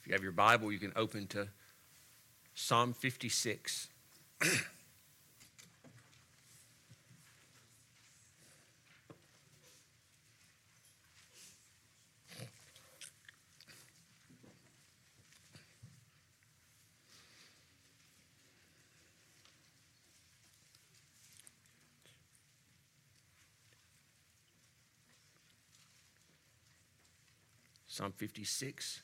If you have your Bible, you can open to Psalm 56. Psalm 56.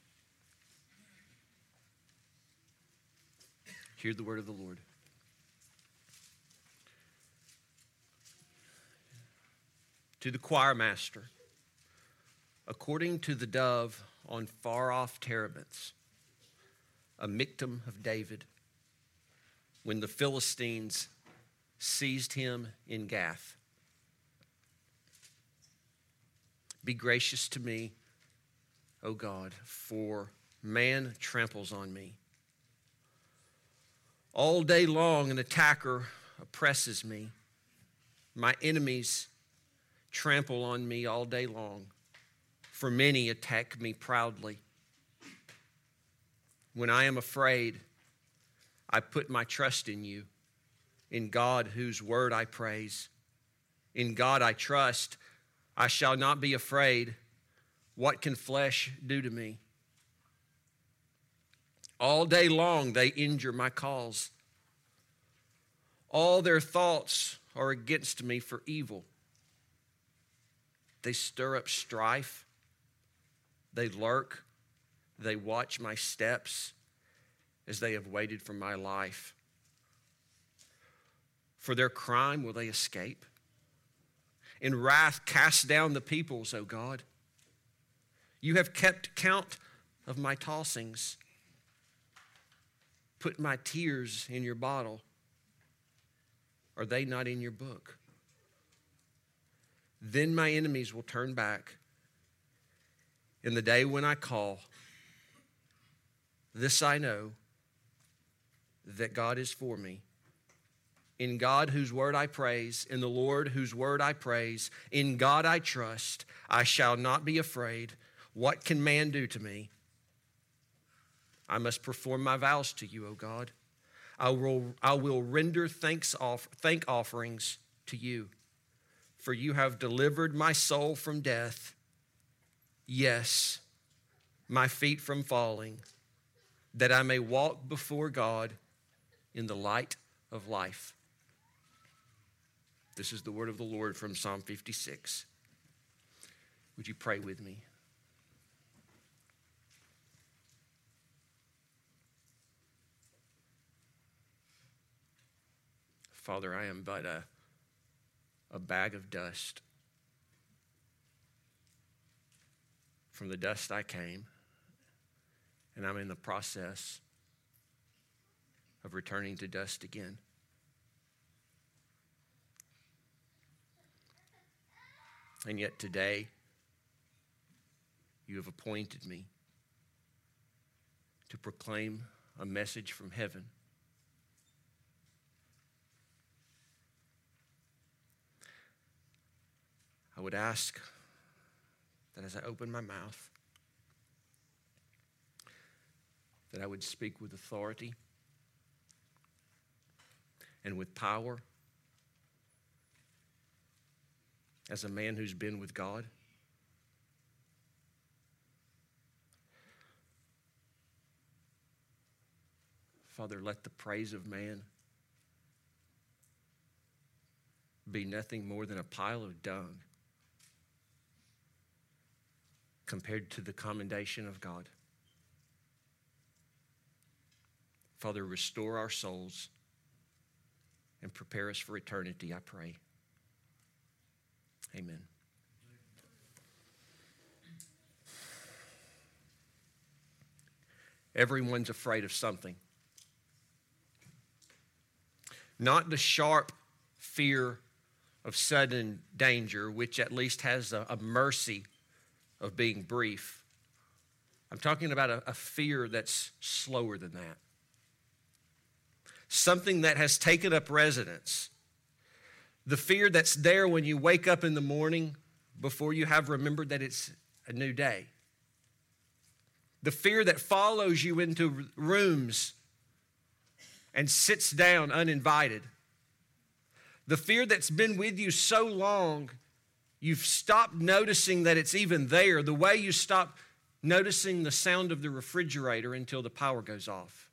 Hear the word of the Lord. To the choir master, according to the dove on far-off terebinths, a Michtam of David, when the Philistines seized him in Gath. Be gracious to me, O God, for man tramples on me. All day long an attacker oppresses me. My enemies trample on me all day long, for many attack me proudly. When I am afraid, I put my trust in you, in God whose word I praise. In God I trust, I shall not be afraid. What can flesh do to me? All day long they injure my cause. All their thoughts are against me for evil. They stir up strife. They lurk. They watch my steps as they have waited for my life. For their crime will they escape? In wrath cast down the peoples, O God. You have kept count of my tossings. Put my tears in your bottle. Are they not in your book? Then my enemies will turn back. In the day when I call, this I know, that God is for me. In God whose word I praise, in the Lord whose word I praise, in God I trust, I shall not be afraid. What can man do to me? I must perform my vows to you, O God. I will render thank offerings to you, for you have delivered my soul from death, yes, my feet from falling, that I may walk before God in the light of life. This is the word of the Lord from Psalm 56. Would you pray with me? Father, I am but a bag of dust. From the dust I came, and I'm in the process of returning to dust again. And yet today, you have appointed me to proclaim a message from heaven. I would ask that as I open my mouth, that I would speak with authority and with power as a man who's been with God. Father, let the praise of man be nothing more than a pile of dung compared to the commendation of God. Father, restore our souls and prepare us for eternity, I pray. Amen. Everyone's afraid of something. Not the sharp fear of sudden danger, which at least has a mercy of being brief. I'm talking about a fear that's slower than that. Something that has taken up residence. The fear that's there when you wake up in the morning before you have remembered that it's a new day. The fear that follows you into rooms and sits down uninvited. The fear that's been with you so long, you've stopped noticing that it's even there, the way you stop noticing the sound of the refrigerator until the power goes off.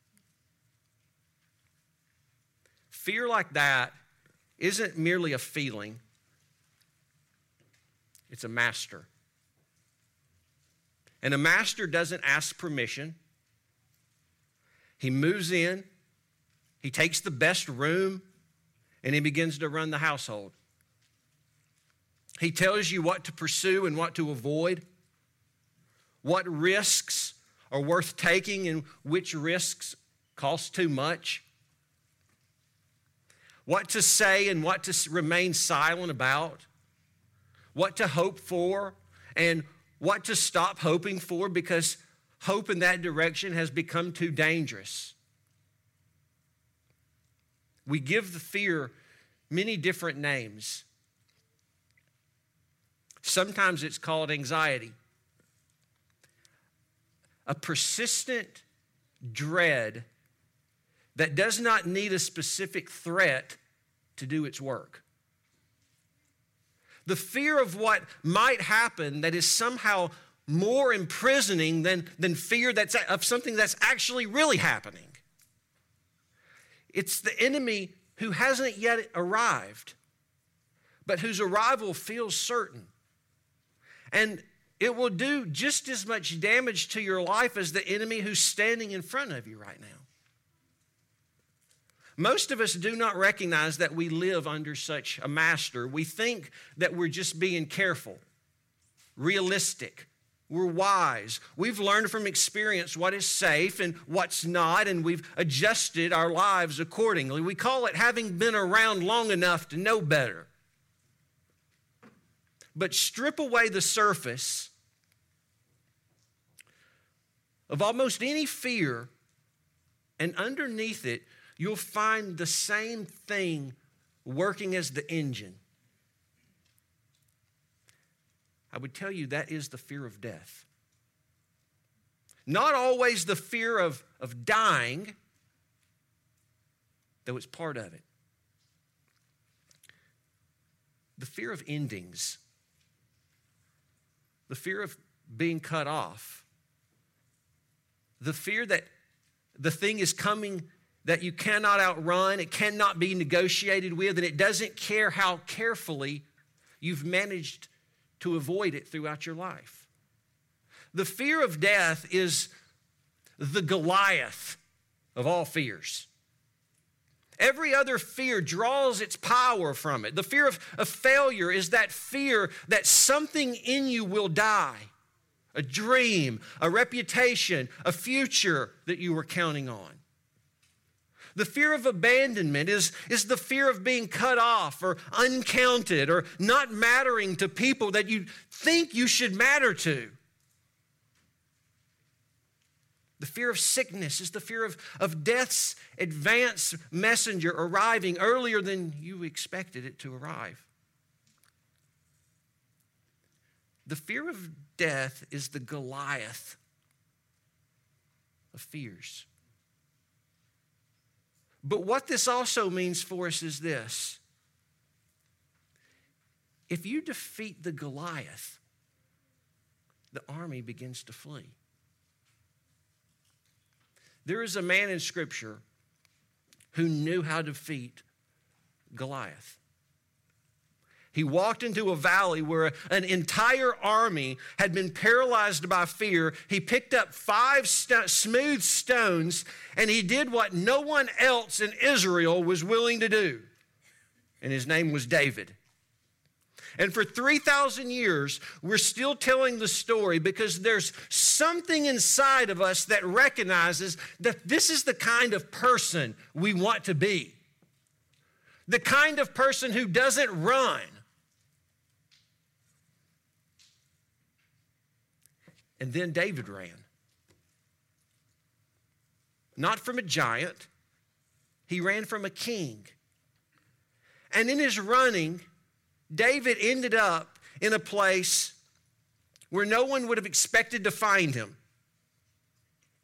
Fear like that isn't merely a feeling, it's a master. And a master doesn't ask permission. He moves in, he takes the best room, and he begins to run the household. He tells you what to pursue and what to avoid, what risks are worth taking and which risks cost too much, what to say and what to remain silent about, what to hope for and what to stop hoping for because hope in that direction has become too dangerous. We give the fear many different names. Sometimes it's called anxiety. A persistent dread that does not need a specific threat to do its work. The fear of what might happen that is somehow more imprisoning than fear of something that's actually really happening. It's the enemy who hasn't yet arrived, but whose arrival feels certain. And it will do just as much damage to your life as the enemy who's standing in front of you right now. Most of us do not recognize that we live under such a master. We think that we're just being careful, realistic, we're wise. We've learned from experience what is safe and what's not, and we've adjusted our lives accordingly. We call it having been around long enough to know better. But strip away the surface of almost any fear, and underneath it, you'll find the same thing working as the engine. I would tell you that is the fear of death. Not always the fear of dying, though it's part of it. The fear of endings. The fear of being cut off. The fear that the thing is coming that you cannot outrun, it cannot be negotiated with, and it doesn't care how carefully you've managed to avoid it throughout your life. The fear of death is the Goliath of all fears. Every other fear draws its power from it. The fear of failure is that fear that something in you will die. A dream, a reputation, a future that you were counting on. The fear of abandonment is the fear of being cut off or uncounted or not mattering to people that you think you should matter to. The fear of sickness is the fear of death's advance messenger arriving earlier than you expected it to arrive. The fear of death is the Goliath of fears. But what this also means for us is this. If you defeat the Goliath, the army begins to flee. There is a man in Scripture who knew how to defeat Goliath. He walked into a valley where an entire army had been paralyzed by fear. He picked up 5 smooth stones, and he did what no one else in Israel was willing to do. And his name was David. And for 3,000 years, we're still telling the story because there's something inside of us that recognizes that this is the kind of person we want to be. The kind of person who doesn't run. And then David ran. Not from a giant. He ran from a king. And in his running, David ended up in a place where no one would have expected to find him.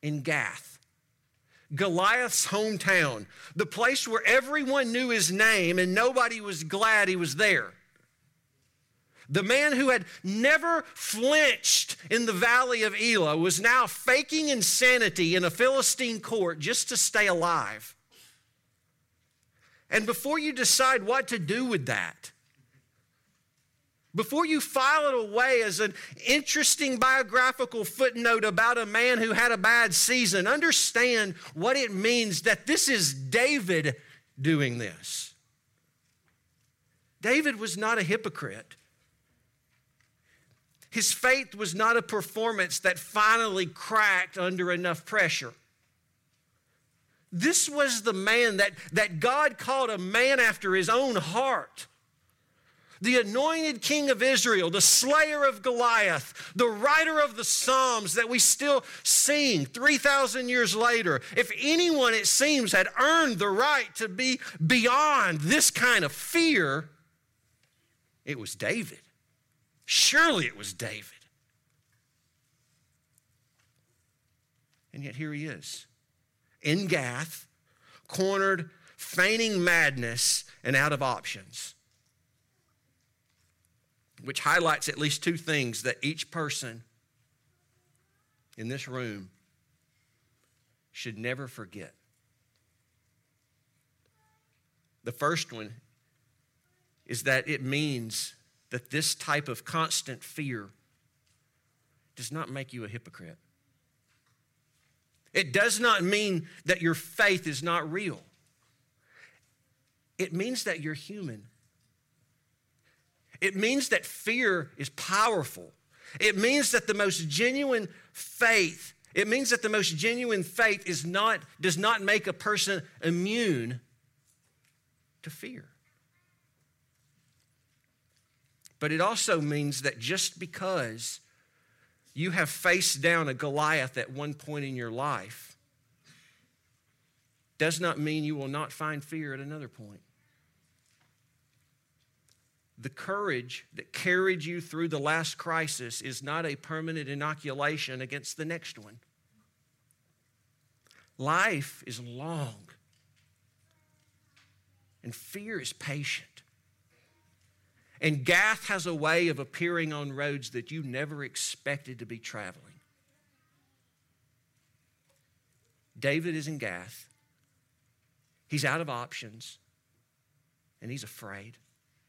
in Gath, Goliath's hometown, the place where everyone knew his name and nobody was glad he was there. The man who had never flinched in the valley of Elah was now faking insanity in a Philistine court just to stay alive. And before you decide what to do with that, before you file it away as an interesting biographical footnote about a man who had a bad season, understand what it means that this is David doing this. David was not a hypocrite. His faith was not a performance that finally cracked under enough pressure. This was the man that God called a man after his own heart. The anointed king of Israel, the slayer of Goliath, the writer of the Psalms that we still sing 3,000 years later. If anyone, it seems, had earned the right to be beyond this kind of fear, it was David. Surely it was David. And yet here he is, in Gath, cornered, feigning madness, and out of options. Which highlights at least two things that each person in this room should never forget. The first one is that it means that this type of constant fear does not make you a hypocrite. It does not mean that your faith is not real. It means that you're human. It means that fear is powerful. It means that the most genuine faith, does not make a person immune to fear. But it also means that just because you have faced down a Goliath at one point in your life does not mean you will not find fear at another point. The courage that carried you through the last crisis is not a permanent inoculation against the next one. Life is long, and fear is patient. And Gath has a way of appearing on roads that you never expected to be traveling. David is in Gath. He's out of options, and he's afraid.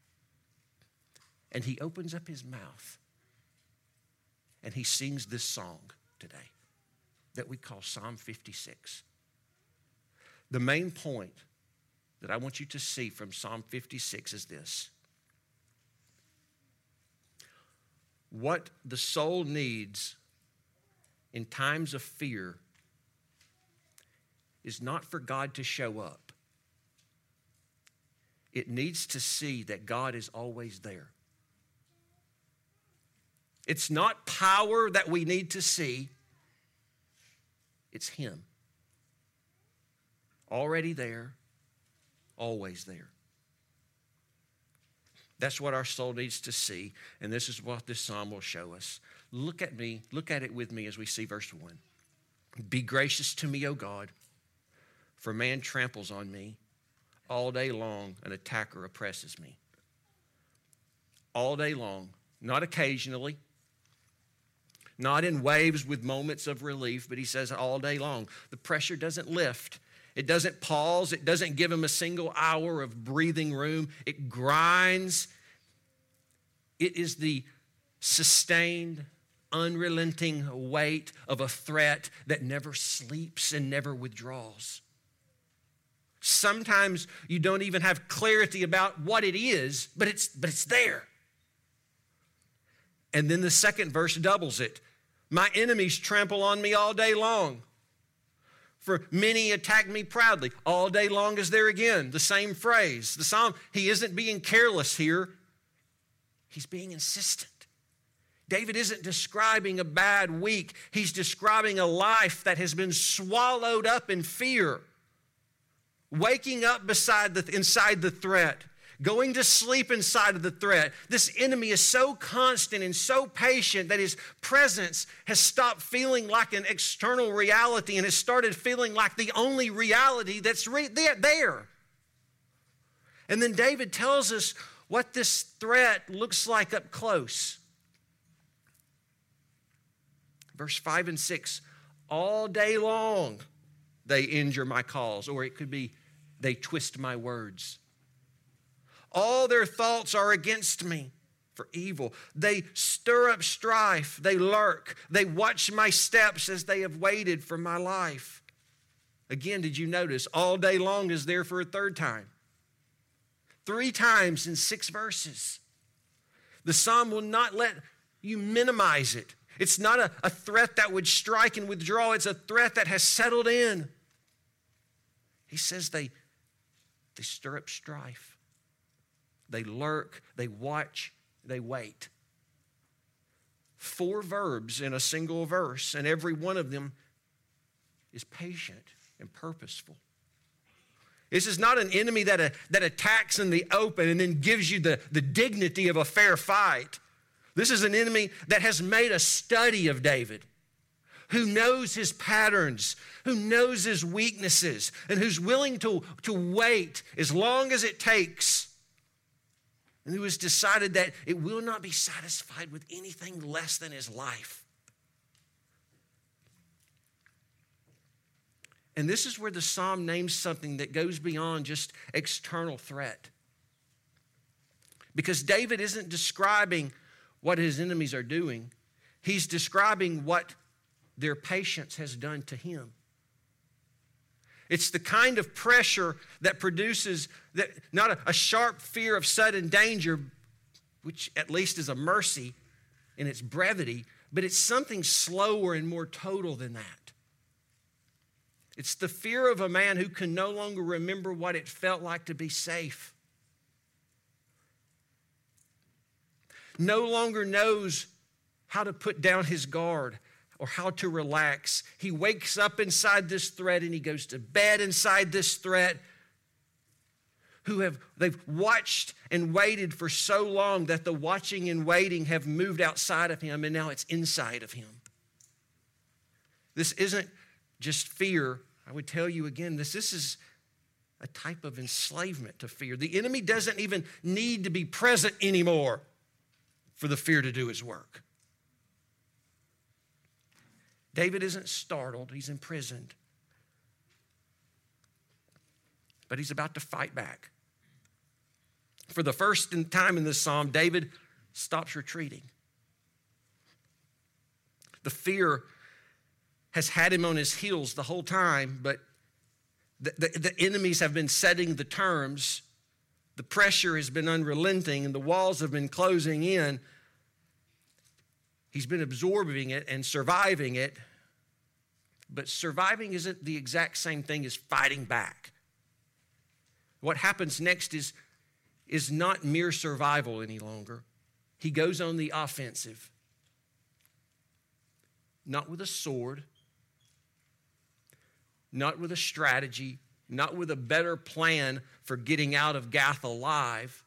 And he opens up his mouth, and he sings this song today that we call Psalm 56. The main point that I want you to see from Psalm 56 is this. What the soul needs in times of fear is not for God to show up. It needs to see that God is always there. It's not power that we need to see. It's Him. Already there, always there. That's what our soul needs to see, and this is what this psalm will show us. Look at it with me as we see verse 1. Be gracious to me, O God, for man tramples on me. All day long, an attacker oppresses me. All day long, not occasionally, not in waves with moments of relief, but he says all day long. The pressure doesn't lift. It doesn't pause. It doesn't give him a single hour of breathing room. It grinds. It is the sustained, unrelenting weight of a threat that never sleeps and never withdraws. Sometimes you don't even have clarity about what it is, but it's there. And then the second verse doubles it. My enemies trample on me all day long. For many attack me proudly. All day long is there again. The same phrase. The psalm, he isn't being careless here. He's being insistent. David isn't describing a bad week. He's describing a life that has been swallowed up in fear. Waking up inside the threat. going to sleep inside of the threat. This enemy is so constant and so patient that his presence has stopped feeling like an external reality and has started feeling like the only reality that's there. And then David tells us what this threat looks like up close. Verse 5 and 6, all day long they injure my cause, or it could be they twist my words. All their thoughts are against me for evil. They stir up strife, they lurk, they watch my steps as they have waited for my life. Again, did you notice all day long is there for a third time? 3 times in 6 verses. The psalm will not let you minimize it. It's not a threat that would strike and withdraw. It's a threat that has settled in. He says they stir up strife. They lurk, they watch, they wait. 4 verbs in a single verse, and every one of them is patient and purposeful. This is not an enemy that attacks in the open and then gives you the dignity of a fair fight. This is an enemy that has made a study of David, who knows his patterns, who knows his weaknesses, and who's willing to wait as long as it takes, and who has decided that it will not be satisfied with anything less than his life. And this is where the psalm names something that goes beyond just external threat. Because David isn't describing what his enemies are doing. He's describing what their patience has done to him. It's the kind of pressure that produces not a sharp fear of sudden danger, which at least is a mercy in its brevity, but it's something slower and more total than that. It's the fear of a man who can no longer remember what it felt like to be safe. No longer knows how to put down his guard or how to relax. He wakes up inside this threat and he goes to bed inside this threat. They've watched and waited for so long that the watching and waiting have moved outside of him and now it's inside of him. This isn't just fear. I would tell you again, this is a type of enslavement to fear. The enemy doesn't even need to be present anymore for the fear to do his work. David isn't startled, he's imprisoned. But he's about to fight back. For the first time in this psalm, David stops retreating. The fear has had him on his heels the whole time, but the enemies have been setting the terms. The pressure has been unrelenting and the walls have been closing in. He's been absorbing it and surviving it, but surviving isn't the exact same thing as fighting back. What happens next is not mere survival any longer. He goes on the offensive, not with a sword, not with a strategy, not with a better plan for getting out of Gath alive,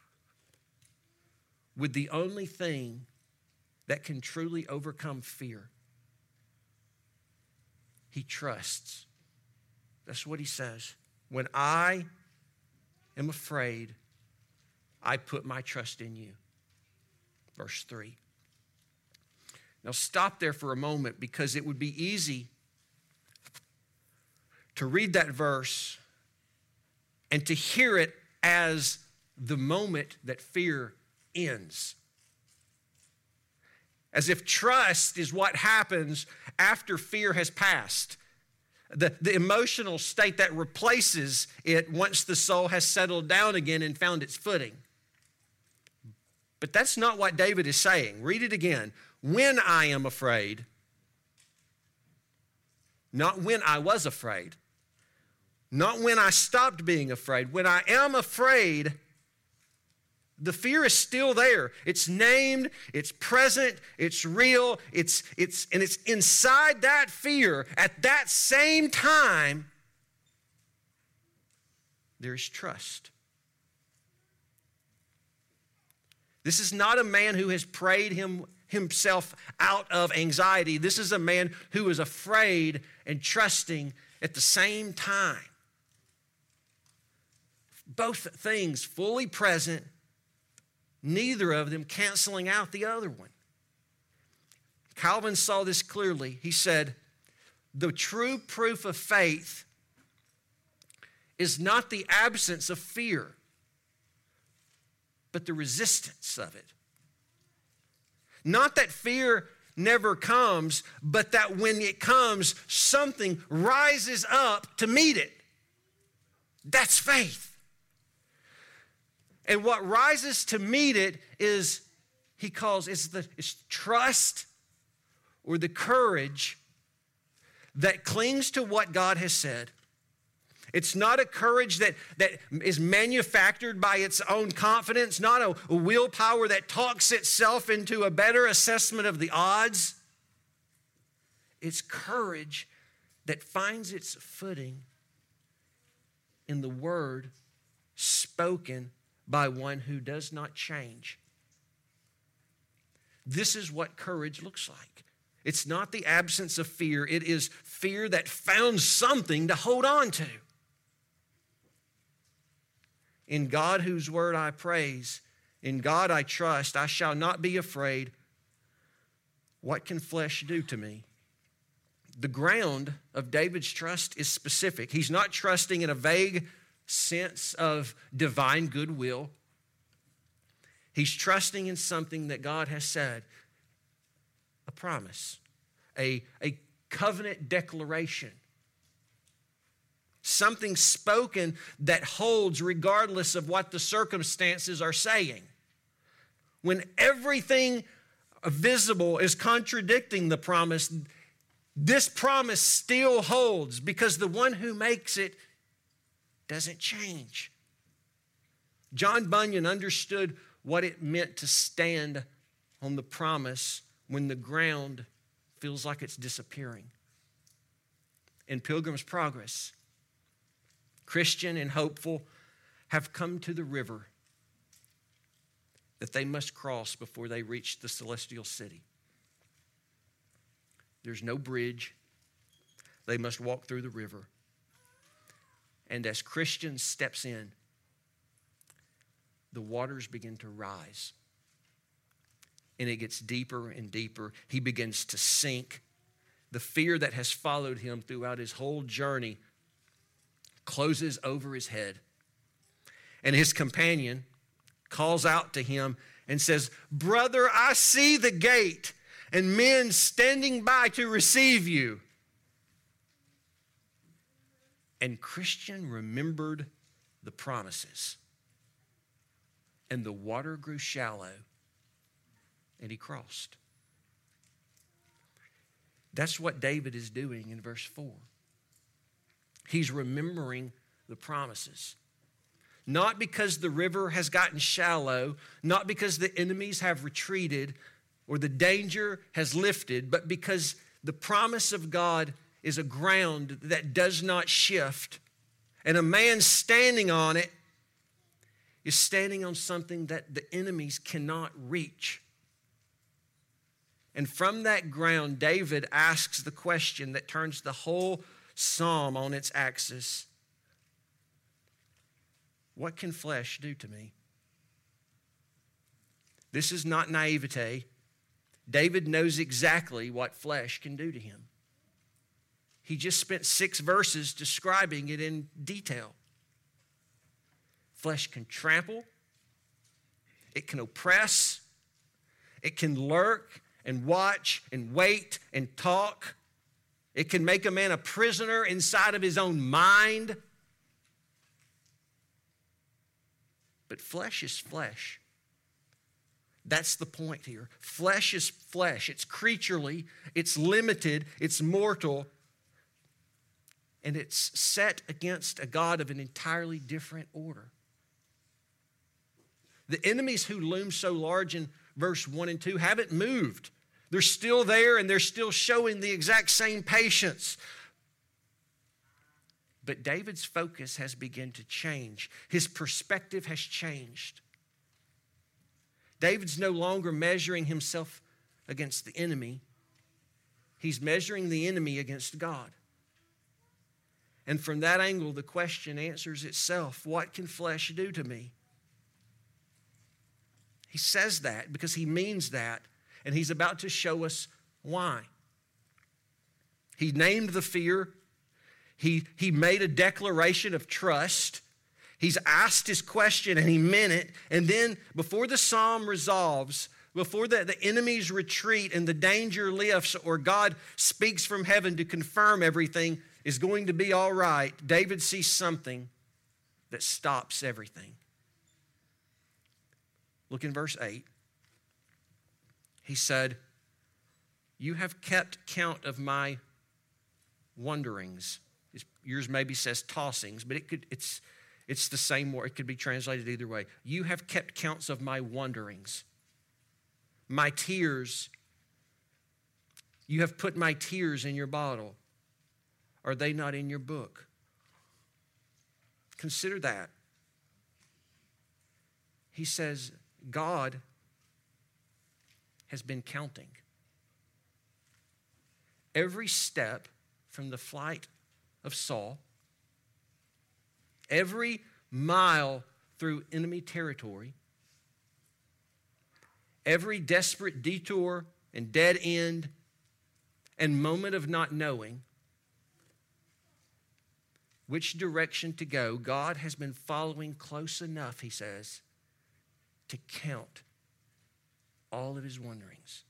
with the only thing that can truly overcome fear. He trusts. That's what he says. When I am afraid, I put my trust in you. Verse 3. Now stop there for a moment because it would be easy to read that verse and to hear it as the moment that fear ends. As if trust is what happens after fear has passed. The emotional state that replaces it once the soul has settled down again and found its footing. But that's not what David is saying. Read it again. When I am afraid, not when I was afraid, not when I stopped being afraid. When I am afraid, the fear is still there. It's named, it's present, it's real, and it's inside that fear. At that same time, there's trust. This is not a man who has prayed himself out of anxiety. This is a man who is afraid and trusting at the same time. Both things fully present, neither of them canceling out the other one. Calvin saw this clearly. He said, the true proof of faith is not the absence of fear, but the resistance of it. Not that fear never comes, but that when it comes, something rises up to meet it. That's faith. And what rises to meet it is, he calls, it's trust or the courage that clings to what God has said. It's not a courage that is manufactured by its own confidence, not a willpower that talks itself into a better assessment of the odds. It's courage that finds its footing in the word spoken by one who does not change. This is what courage looks like. It's not the absence of fear. It is fear that found something to hold on to. In God whose word I praise, in God I trust, I shall not be afraid. What can flesh do to me? The ground of David's trust is specific. He's not trusting in a vague sense of divine goodwill. He's trusting in something that God has said, a promise, a covenant declaration, something spoken that holds regardless of what the circumstances are saying. When everything visible is contradicting the promise, this promise still holds because the one who makes it doesn't change. John Bunyan understood what it meant to stand on the promise when the ground feels like it's disappearing. In Pilgrim's Progress, Christian and hopeful have come to the river that they must cross before they reach the celestial city. There's no bridge. They must walk through the river. And as Christian steps in, the waters begin to rise. And it gets deeper and deeper. He begins to sink. The fear that has followed him throughout his whole journey closes over his head. And his companion calls out to him and says, "Brother, I see the gate and men standing by to receive you." And Christian remembered the promises. And the water grew shallow, and he crossed. That's what David is doing in verse 4. He's remembering the promises. Not because the river has gotten shallow, not because the enemies have retreated or the danger has lifted, but because the promise of God is a ground that does not shift. And a man standing on it is standing on something that the enemies cannot reach. And from that ground, David asks the question that turns the whole psalm on its axis. What can flesh do to me? This is not naivete. David knows exactly what flesh can do to him. He just spent 6 verses describing it in detail. Flesh can trample, it can oppress, it can lurk and watch and wait and talk. It can make a man a prisoner inside of his own mind. But flesh is flesh. That's the point here. Flesh is flesh. It's creaturely, it's limited, it's mortal, and it's set against a God of an entirely different order. The enemies who loom so large in verse 1 and 2 haven't moved. They're still there and they're still showing the exact same patience. But David's focus has begun to change. His perspective has changed. David's no longer measuring himself against the enemy. He's measuring the enemy against God. And from that angle, the question answers itself. What can flesh do to me? He says that because he means that, and he's about to show us why. He named the fear. He made a declaration of trust. He's asked his question and he meant it. And then before the psalm resolves, before the enemies retreat and the danger lifts, or God speaks from heaven to confirm everything is going to be all right, David sees something that stops everything. Look in verse 8. He said, "You have kept count of my wanderings." Yours maybe says tossings, but it's the same word. It could be translated either way. You have kept counts of my wanderings. My tears. You have put my tears in your bottle. Are they not in your book? Consider that. He says, God has been counting every step from the flight of Saul, every mile through enemy territory, every desperate detour and dead end and moment of not knowing which direction to go. God has been following close enough, he says, to count all of his wanderings.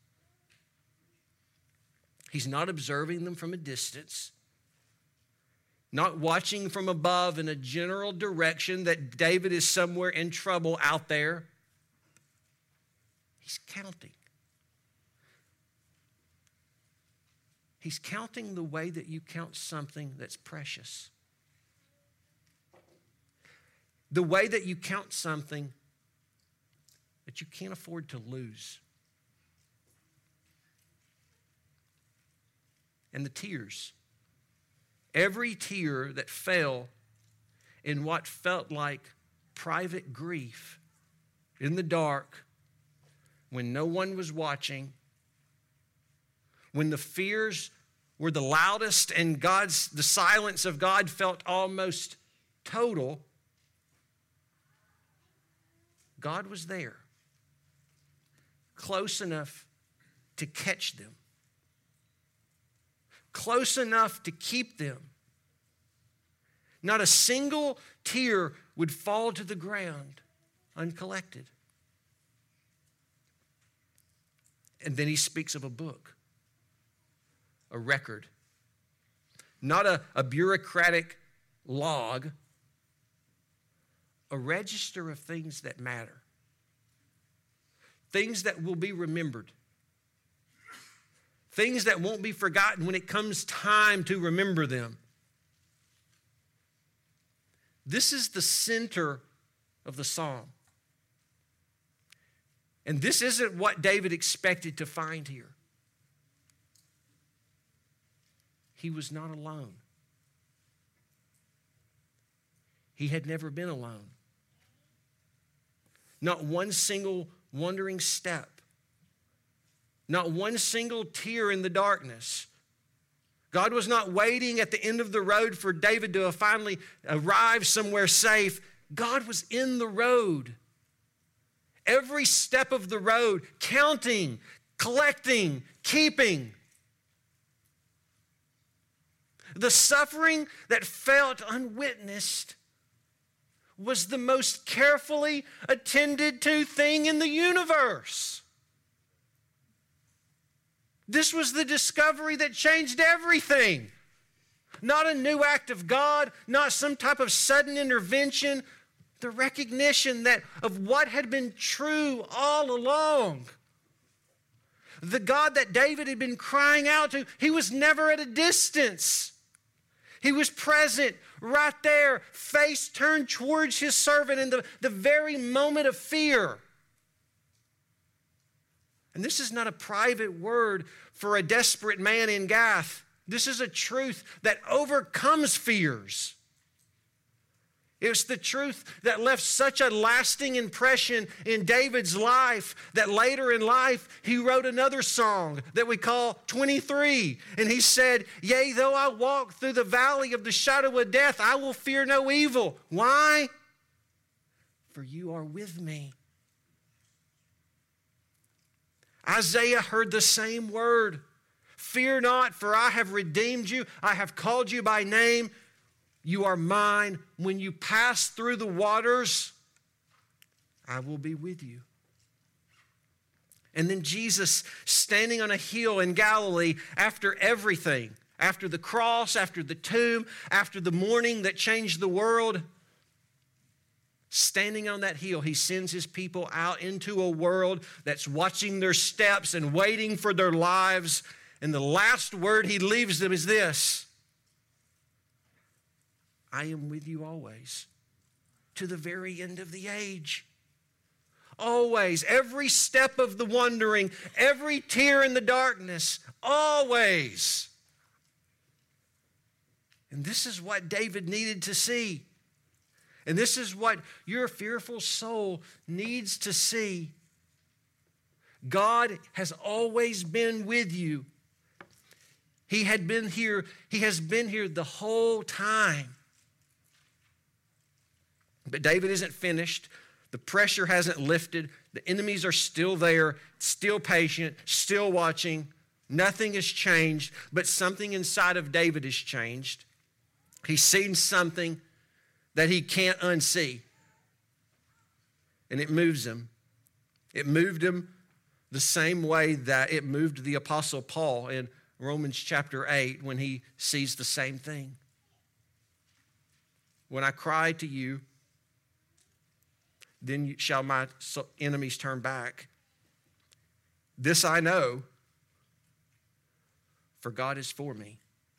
He's not observing them from a distance, not watching from above in a general direction that David is somewhere in trouble out there. He's counting. He's counting the way that you count something that's precious. The way that you count something that you can't afford to lose. And the tears. Every tear that fell in what felt like private grief in the dark, when no one was watching, when the fears were the loudest and the silence of God felt almost total, God was there, close enough to catch them, close enough to keep them. Not a single tear would fall to the ground uncollected. And then he speaks of a book, a record, not a bureaucratic log, a register of things that matter, things that will be remembered, things that won't be forgotten when it comes time to remember them. This is the center of the psalm. And this isn't what David expected to find here. He was not alone. He had never been alone. Not one single wandering step. Not one single tear in the darkness. God was not waiting at the end of the road for David to finally arrive somewhere safe. God was in the road. Every step of the road, counting, collecting, keeping. The suffering that felt unwitnessed was the most carefully attended to thing in the universe. This was the discovery that changed everything. Not a new act of God, not some type of sudden intervention, the recognition that of what had been true all along. The God that David had been crying out to, he was never at a distance. He was present right there, face turned towards his servant in the very moment of fear. And this is not a private word for a desperate man in Gath. This is a truth that overcomes fears. It was the truth that left such a lasting impression in David's life that later in life he wrote another song that we call 23. And he said, "Yea, though I walk through the valley of the shadow of death, I will fear no evil." Why? For you are with me. Isaiah heard the same word. "Fear not, for I have redeemed you. I have called you by name. You are mine. When you pass through the waters, I will be with you." And then Jesus, standing on a hill in Galilee after everything, after the cross, after the tomb, after the morning that changed the world, standing on that hill, he sends his people out into a world that's watching their steps and waiting for their lives. And the last word he leaves them is this: "I am with you always, to the very end of the age." Always, every step of the wandering, every tear in the darkness, always. And this is what David needed to see. And this is what your fearful soul needs to see. God has always been with you. He has been here the whole time. But David isn't finished. The pressure hasn't lifted. The enemies are still there, still patient, still watching. Nothing has changed, but something inside of David has changed. He's seen something that he can't unsee. And it moves him. It moved him the same way that it moved the Apostle Paul in Romans chapter 8 when he sees the same thing. "When I cry to you, then shall my enemies turn back. This I know, for God is for me.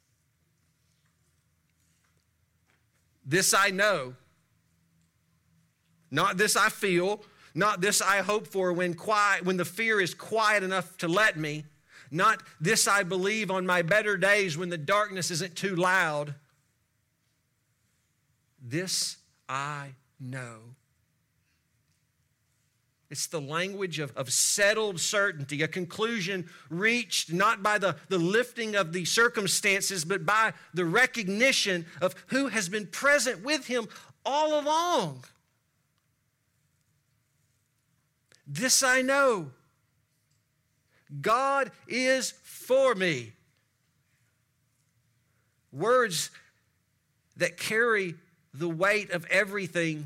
This I know, not this I feel, not this I hope for when the fear is quiet enough to let me, not this I believe on my better days when the darkness isn't too loud. This I know." It's the language of settled certainty, a conclusion reached not by the lifting of the circumstances, but by the recognition of who has been present with him all along. This I know. God is for me. Words that carry the weight of everything.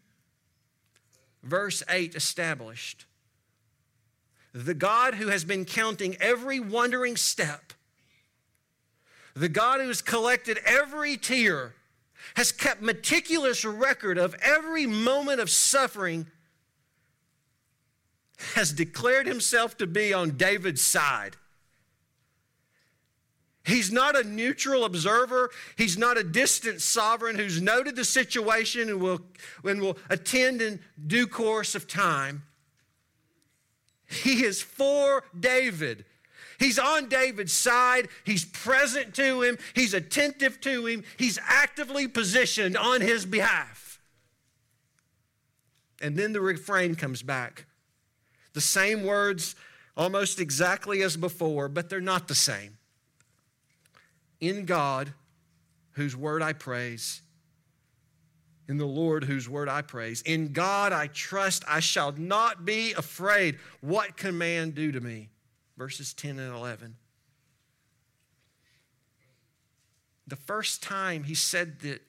Verse 8 established. The God who has been counting every wandering step, the God who has collected every tear, has kept meticulous record of every moment of suffering, has declared himself to be on David's side. He's not a neutral observer. He's not a distant sovereign who's noted the situation and will attend in due course of time. He is for David. He's on David's side. He's present to him. He's attentive to him. He's actively positioned on his behalf. And then the refrain comes back. The same words almost exactly as before, but they're not the same. "In God, whose word I praise, in the Lord, whose word I praise. In God I trust, I shall not be afraid. What can man do to me?" Verses 10 and 11. The first time he said that,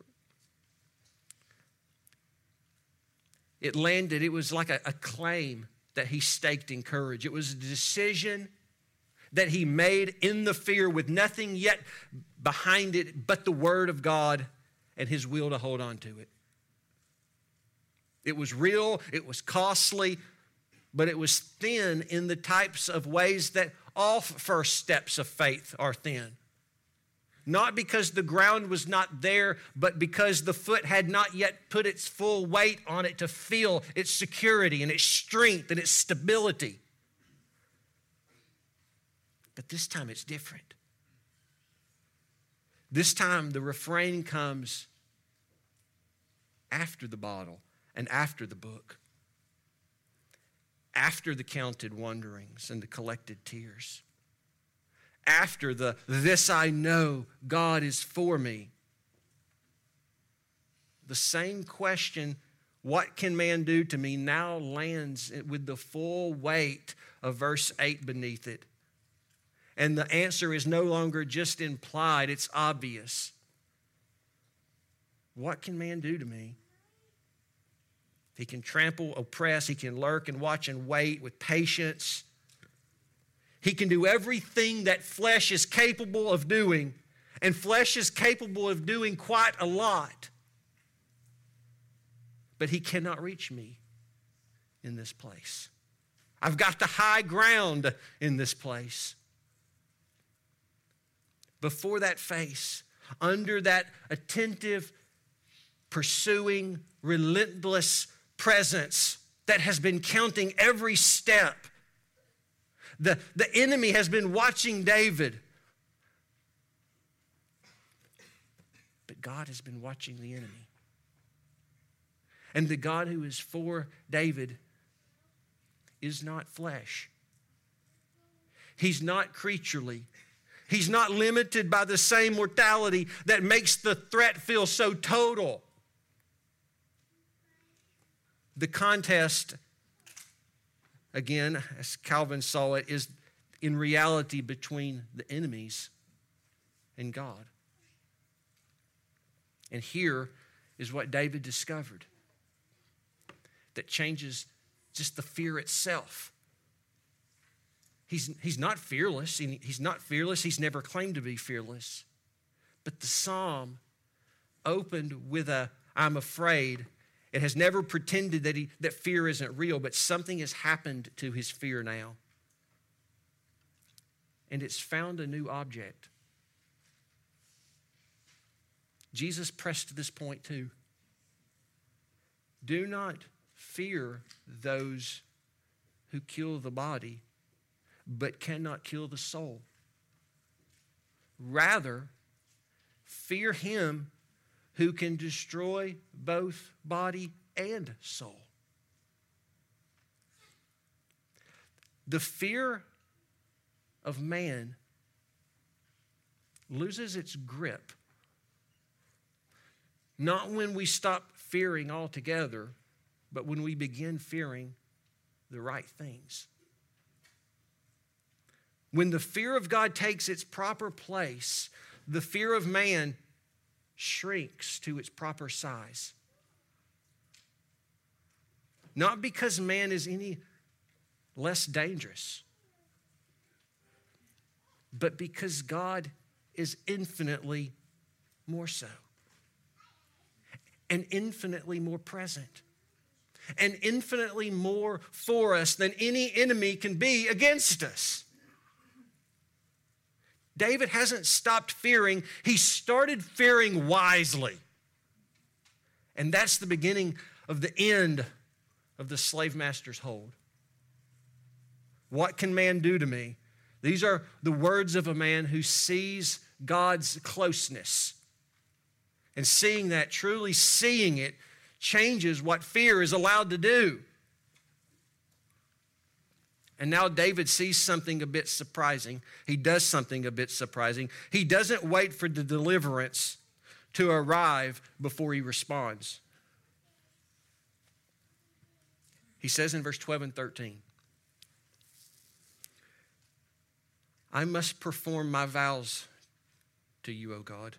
it landed, it was like a claim that he staked in courage. It was a decision that he made in the fear with nothing yet behind it but the word of God and his will to hold on to it. It was real, it was costly, but it was thin in the types of ways that all first steps of faith are thin. Not because the ground was not there, but because the foot had not yet put its full weight on it to feel its security and its strength and its stability. But this time it's different. This time the refrain comes, after the bottle and after the book, after the counted wanderings and the collected tears, after the "this I know, God is for me," the same question, "What can man do to me?" now lands with the full weight of verse 8 beneath it. And the answer is no longer just implied, it's obvious. What can man do to me? He can trample, oppress, he can lurk and watch and wait with patience. He can do everything that flesh is capable of doing, and flesh is capable of doing quite a lot. But he cannot reach me in this place. I've got the high ground in this place. Before that face, under that attentive, pursuing, relentless presence that has been counting every step, the enemy has been watching David. But God has been watching the enemy. And the God who is for David is not flesh. He's not creaturely. He's not limited by the same mortality that makes the threat feel so total. The contest, again, as Calvin saw it, is in reality between the enemies and God. And here is what David discovered that changes just the fear itself. He's not fearless. He's not fearless. He's never claimed to be fearless. But the psalm opened with a "I'm afraid." It has never pretended that fear isn't real, but something has happened to his fear now. And it's found a new object. Jesus pressed this point too. Do not fear those who kill the body, but cannot kill the soul. Rather, fear him who can destroy both body and soul. The fear of man loses its grip, not when we stop fearing altogether, but when we begin fearing the right things. When the fear of God takes its proper place, the fear of man shrinks to its proper size. Not because man is any less dangerous, but because God is infinitely more so, and infinitely more present, and infinitely more for us than any enemy can be against us. David hasn't stopped fearing. He started fearing wisely. And that's the beginning of the end of the slave master's hold. What can man do to me? These are the words of a man who sees God's closeness. And seeing that, truly seeing it, changes what fear is allowed to do. And now David sees something a bit surprising. He does something a bit surprising. He doesn't wait for the deliverance to arrive before he responds. He says in verse 12 and 13, I must perform my vows to you, O God.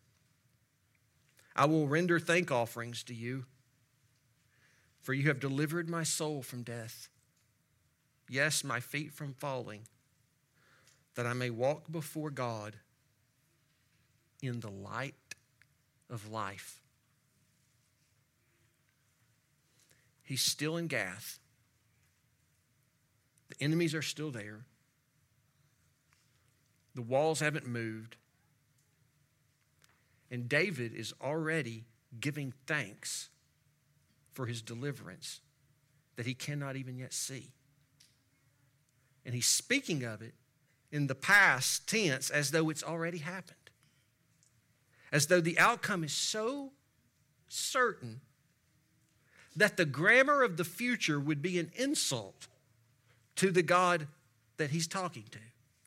I will render thank offerings to you, for you have delivered my soul from death. Yes, my feet from falling, that I may walk before God in the light of life. He's still in Gath. The enemies are still there. The walls haven't moved. And David is already giving thanks for his deliverance that he cannot even yet see. And he's speaking of it in the past tense as though it's already happened. As though the outcome is so certain that the grammar of the future would be an insult to the God that he's talking to.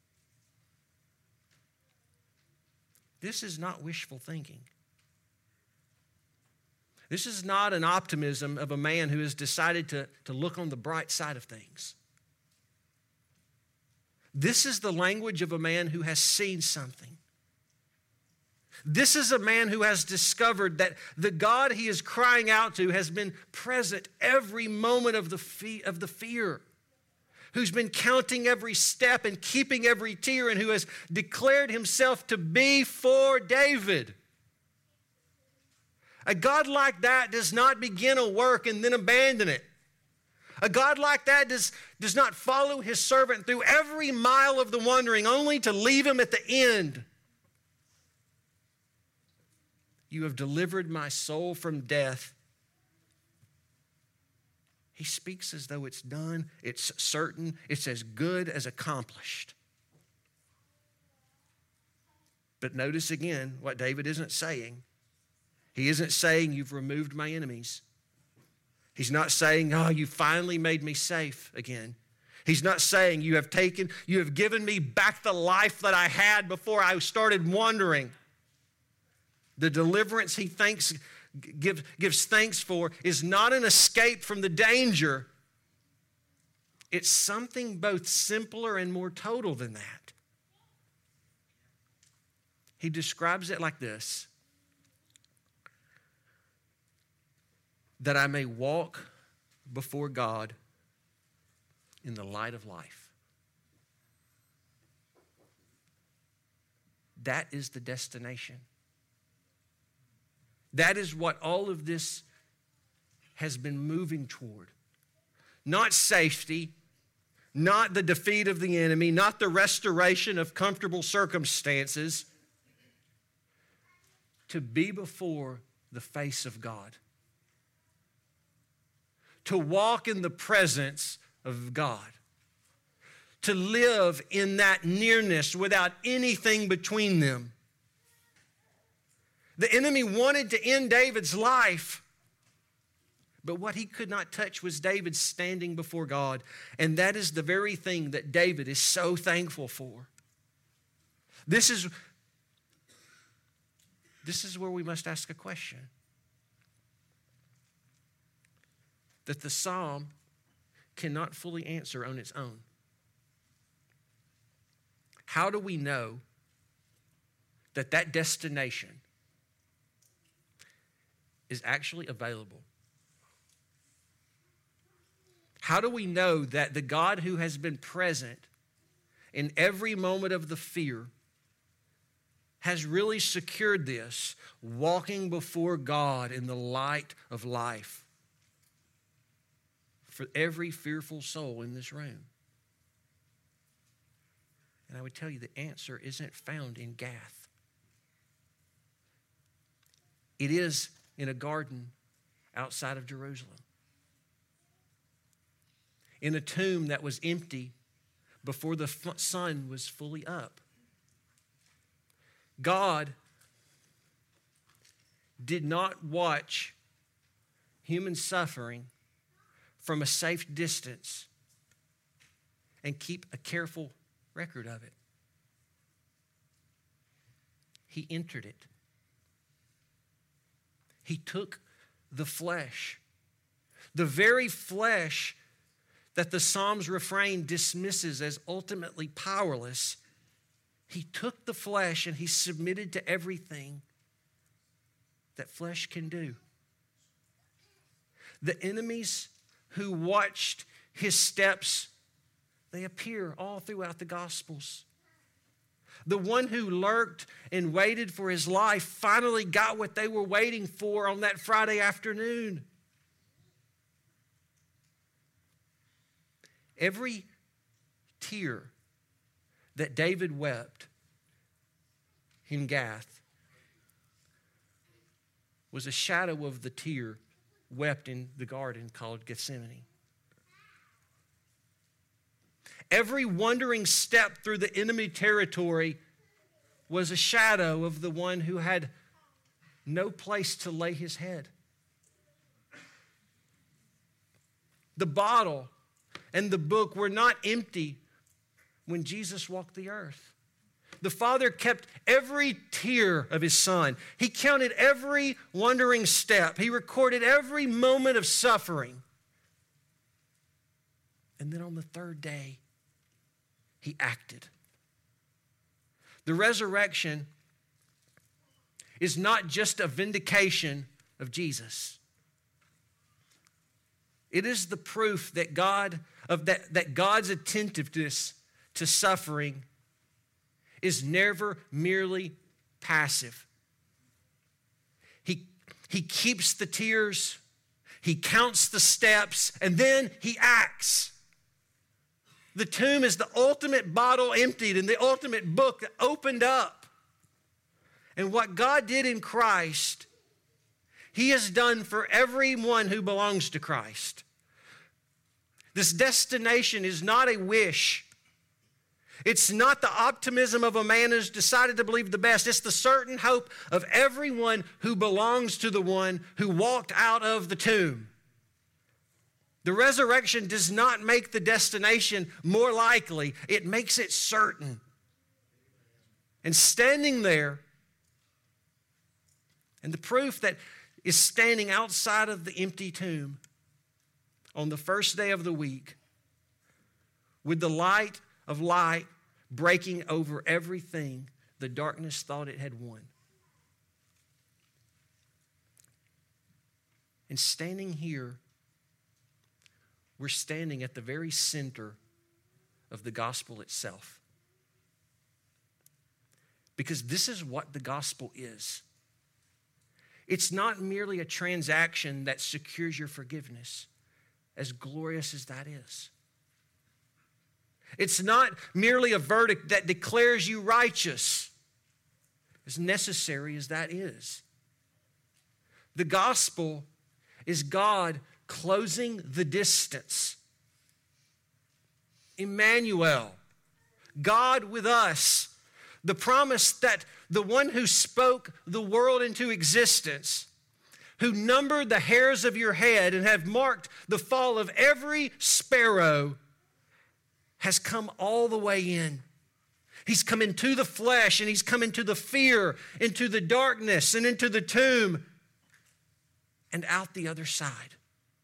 This is not wishful thinking. This is not an optimism of a man who has decided to look on the bright side of things. This is the language of a man who has seen something. This is a man who has discovered that the God he is crying out to has been present every moment of the fear, who's been counting every step and keeping every tear, and who has declared himself to be for David. A God like that does not begin a work and then abandon it. A God like that does not follow his servant through every mile of the wandering only to leave him at the end. You have delivered my soul from death. He speaks as though it's done, it's certain, it's as good as accomplished. But notice again what David isn't saying. He isn't saying, you've removed my enemies. He's not saying, oh, you finally made me safe again. He's not saying, you have given me back the life that I had before I started wandering. The deliverance he gives thanks for is not an escape from the danger. It's something both simpler and more total than that. He describes it like this: that I may walk before God in the light of life. That is the destination. That is what all of this has been moving toward. Not safety, not the defeat of the enemy, not the restoration of comfortable circumstances. To be before the face of God. To walk in the presence of God. To live in that nearness without anything between them. The enemy wanted to end David's life, but what he could not touch was David standing before God. And that is the very thing that David is so thankful for. This is where we must ask a question that the psalm cannot fully answer on its own. How do we know that that destination is actually available? How do we know that the God who has been present in every moment of the fear has really secured this, walking before God in the light of life for every fearful soul in this room? And I would tell you the answer isn't found in Gath. It is in a garden outside of Jerusalem. In a tomb that was empty before the sun was fully up. God did not watch human suffering from a safe distance and keep a careful record of it. He entered it. He took the flesh, the very flesh that the Psalms refrain dismisses as ultimately powerless. He took the flesh and he submitted to everything that flesh can do. The enemies who watched his steps, they appear all throughout the Gospels. The one who lurked and waited for his life finally got what they were waiting for on that Friday afternoon. Every tear that David wept in Gath was a shadow of the tear wept in the garden called Gethsemane. Every wandering step through the enemy territory was a shadow of the one who had no place to lay his head. the bottle, and the book were not empty when Jesus walked the earth. The Father kept every tear of his Son. He counted every wandering step. He recorded every moment of suffering. And then on the third day, he acted. The resurrection is not just a vindication of Jesus. It is the proof that God's attentiveness to suffering is never merely passive. He keeps the tears, he counts the steps, and then he acts. The tomb is the ultimate bottle emptied and the ultimate book that opened up. And what God did in Christ, he has done for everyone who belongs to Christ. This destination is not a wish. It's not the optimism of a man who's decided to believe the best. It's the certain hope of everyone who belongs to the one who walked out of the tomb. The resurrection does not make the destination more likely. It makes it certain. And standing there, and the proof that is standing outside of the empty tomb on the first day of the week, with the light of light breaking over everything the darkness thought it had won. And standing here, we're standing at the very center of the gospel itself. Because this is what the gospel is. It's not merely a transaction that secures your forgiveness, as glorious as that is. It's not merely a verdict that declares you righteous, as necessary as that is. The gospel is God closing the distance. Emmanuel, God with us. The promise that the one who spoke the world into existence, who numbered the hairs of your head and have marked the fall of every sparrow, has come all the way in. He's come into the flesh, and he's come into the fear, into the darkness, and into the tomb, and out the other side.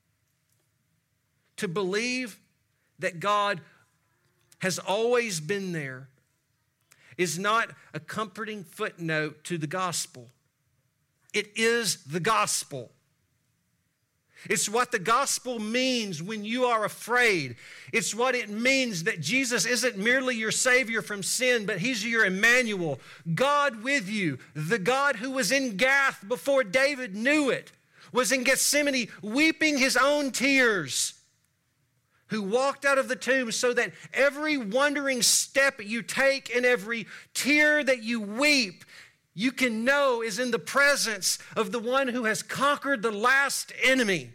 To believe that God has always been there is not a comforting footnote to the gospel. It is the gospel. It's what the gospel means when you are afraid. It's what it means that Jesus isn't merely your Savior from sin, but he's your Emmanuel, God with you. The God who was in Gath before David knew it, was in Gethsemane weeping his own tears, who walked out of the tomb so that every wandering step you take and every tear that you weep, you can know is in the presence of the one who has conquered the last enemy.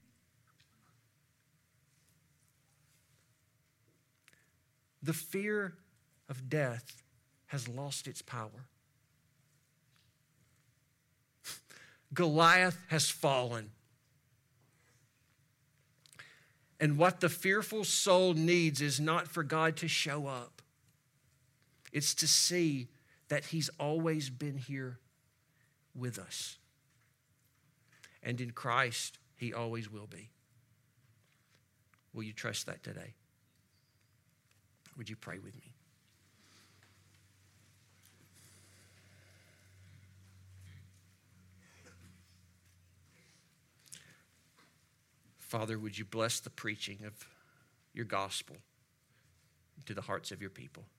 The fear of death has lost its power. Goliath has fallen. And what the fearful soul needs is not for God to show up. It's to see that he's always been here with us. And in Christ, he always will be. Will you trust that today? Would you pray with me? Father, would you bless the preaching of your gospel to the hearts of your people?